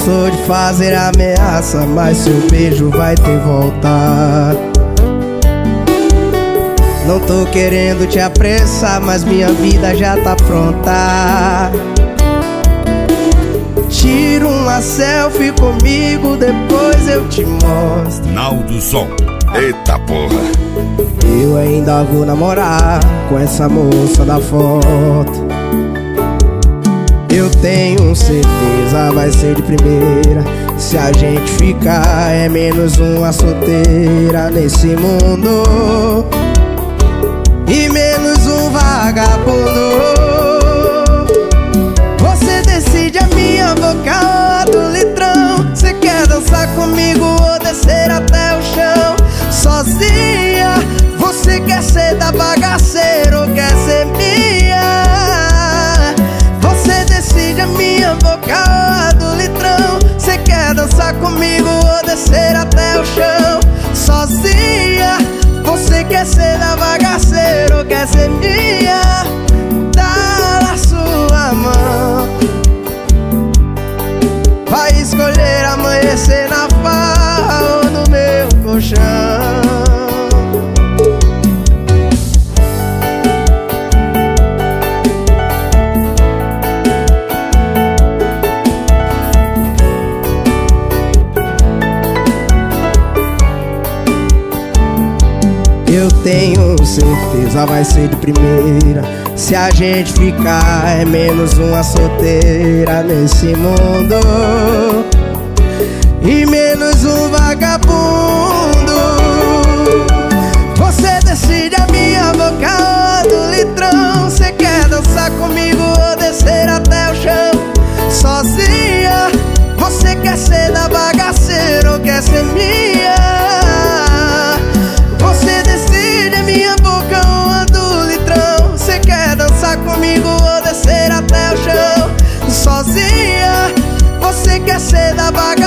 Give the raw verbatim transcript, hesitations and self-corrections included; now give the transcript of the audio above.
sou de fazer ameaça, mas seu beijo vai ter volta. Não tô querendo te apressar, mas minha vida já tá pronta. Tira uma selfie comigo, depois eu te mostro. Naldo Som, eita porra. Eu ainda vou namorar com essa moça da foto. Eu tenho certeza vai ser de primeira. Se a gente ficar é menos uma solteira nesse mundo e menos um vagabundo. Você decide a minha boca ou a do litrão. Você quer dançar comigo ou descer até o chão sozinha? Você quer ser da bagaceira ou quer ser minha? Você decide a minha boca ou a do litrão. Você quer dançar comigo ou descer até o chão sozinha? Você quer ser da bagaceira ou quer ser minha? Dá na sua mão. Vai escolher amanhecer na farra ou no meu colchão. Eu tenho certeza vai ser de primeira. Se a gente ficar é menos uma solteira nesse mundo e menos um vagabundo. Você decide a minha boca ou a do litrão. Você quer dançar comigo ou descer até o chão sozinha? Você quer ser da bagaceira ou quer ser minha? Você decide a minha boca ou a do litrão. Você quer dançar comigo ou descer até o chão sozinha? Você quer ser da bagaceira